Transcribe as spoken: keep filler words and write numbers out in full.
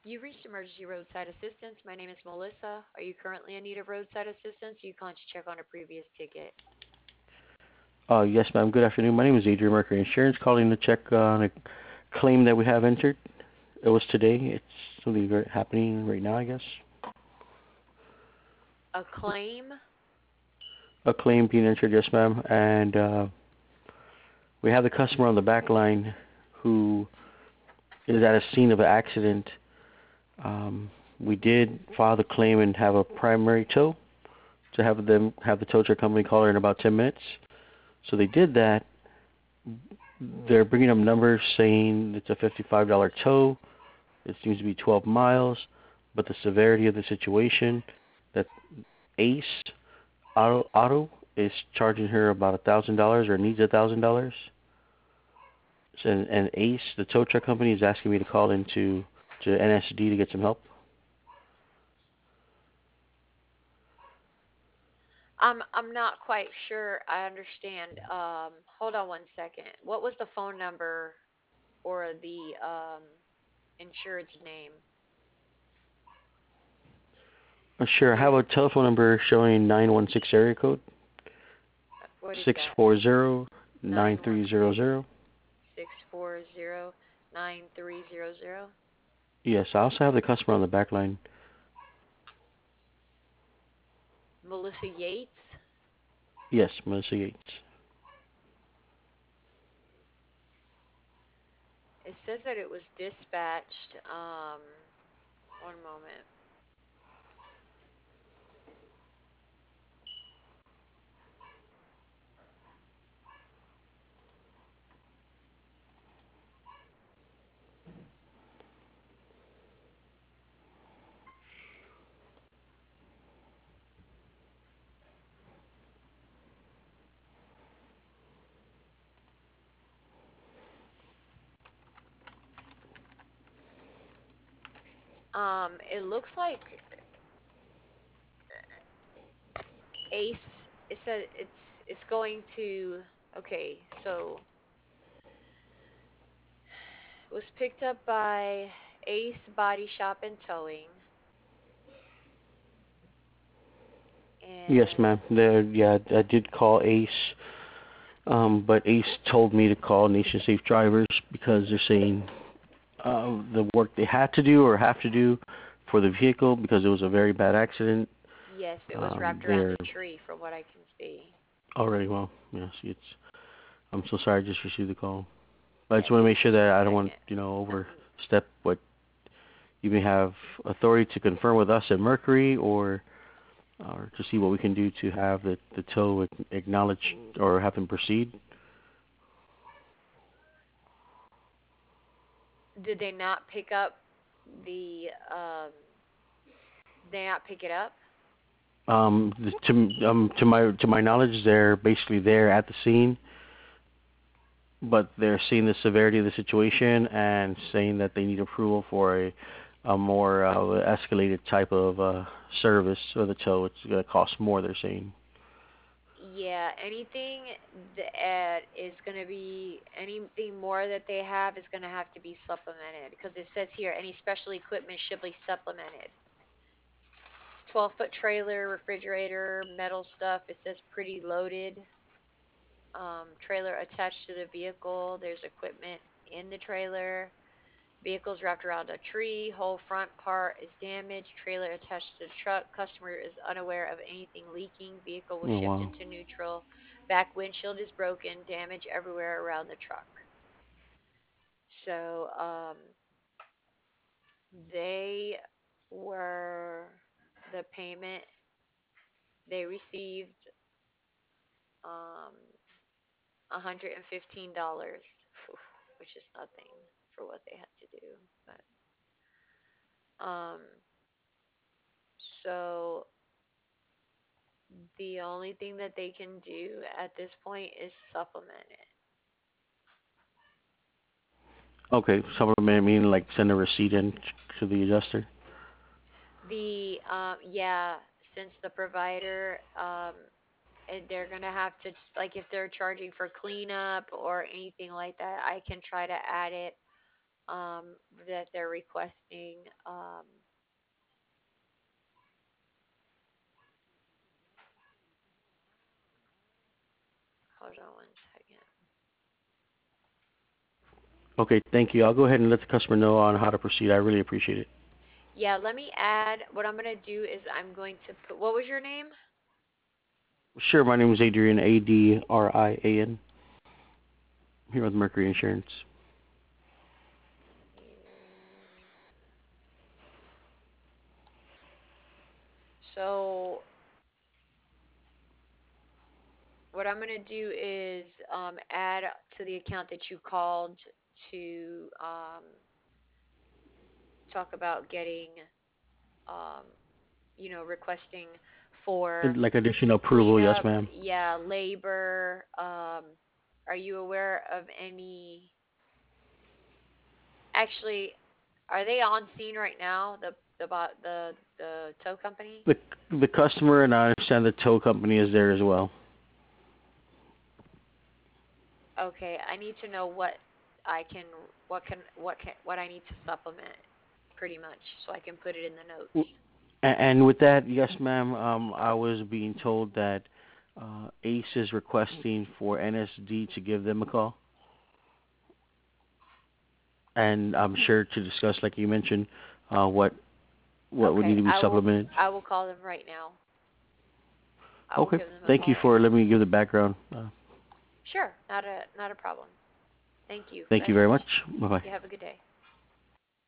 You reached emergency roadside assistance. My name is Melissa. Are you currently in need of roadside assistance? You calling to check on a previous ticket. Uh, yes, ma'am. Good afternoon. My name is Adrian Mercury Insurance, calling to check on a claim that we have entered. It was today. It's something very happening right now, I guess. A claim? A claim being entered, yes, ma'am. And uh, we have the customer on the back line who is at a scene of an accident. Um, we did file the claim and have a primary tow to have them have the tow truck company call her in about ten minutes. So they did that. They're bringing up numbers saying it's a fifty-five dollars tow. It seems to be twelve miles, but the severity of the situation, that Ace Auto Auto is charging her about a thousand dollars or needs a thousand dollars. And and Ace, the tow truck company, is asking me to call into to N S D to get some help. I'm I'm not quite sure I understand. Um, hold on one second. What was the phone number or the um insured's name? Uh, sure, I have a telephone number showing nine one six area code Uh, What is six that? four zero nine three zero nine one six zero. six four zero nine three zero zero. Yes, I also have the customer on the back line. Melissa Yates. Yes, Melissa Yates. It says that it was dispatched. Um, one moment. Um, it looks like Ace. It said it's it's going to. Okay, so it was picked up by Ace Body Shop and Towing, Yes, and ma'am. There, yeah, I did call Ace, um, but Ace told me to call Nation Safe Drivers because they're saying uh, the work they had to do or have to do for the vehicle because it was a very bad accident. yes, it was Um, wrapped around they're a tree, from what I can see. already well. Yes, it's. I'm so sorry. I just received the call. But I Yeah, just want to give make me sure one that I don't want second. you know Um, overstep what you may have authority to confirm with us at Mercury or or to see what we can do to have the the tow acknowledged or have them proceed. did they not pick up the um? Did they not pick it up? Um, to um to my to my knowledge, they're basically there at the scene, but they're seeing the severity of the situation and saying that they need approval for a a more uh, escalated type of uh, service or the tow. It's going to cost more. They're saying. Yeah, anything that is going to be anything more that they have is going to have to be supplemented because it says here any special equipment should be supplemented. twelve foot trailer, refrigerator, metal stuff. It says pretty loaded. Um, trailer attached to the vehicle. There's equipment in the trailer. Vehicles wrapped around a tree. Whole front part is damaged. Trailer attached to the truck. Customer is unaware of anything leaking. Vehicle was Oh shipped wow. into neutral. Back windshield is broken. Damage everywhere around the truck. So um, they were the payment they received um, one hundred fifteen dollars which is nothing for what they had to do. But um, so the only thing that they can do at this point is supplement it. Okay, supplement meaning like send a receipt in to the adjuster. The um, yeah, since the provider um, and they're gonna have to like if they're charging for cleanup or anything like that, I can try to add it um, that they're requesting. Um, hold on one second. Okay, thank you. I'll go ahead and let the customer know on how to proceed. I really appreciate it. Yeah, let me add. What I'm gonna do is I'm going to put. What was your name? Sure, my name is Adrian, A D R I A N, here with Mercury Insurance. So what I'm gonna do is um, add to the account that you called to um, talk about getting, um, you know, requesting for Like additional approval, yes, cleanup, ma'am. yeah, labor. Um, are you aware of any? Actually, are they on scene right now? The the bo- the the tow company? The the customer and I understand the tow company is there as well. Okay, I need to know what I can, what can, what can, what I need to supplement, pretty much, so I can put it in the W- notes. a- And with that, yes, ma'am. Um, I was being told that uh, Ace is requesting for N S D to give them a call, and I'm sure to discuss, like you mentioned, uh, what what would need Okay, to be I will, supplemented. I will call them right now. I will Okay. give them a Thank you call right for now. letting me give the background. Uh, Sure, not a, not a problem. Thank you thank very you very much. much. Bye bye. You have a good day.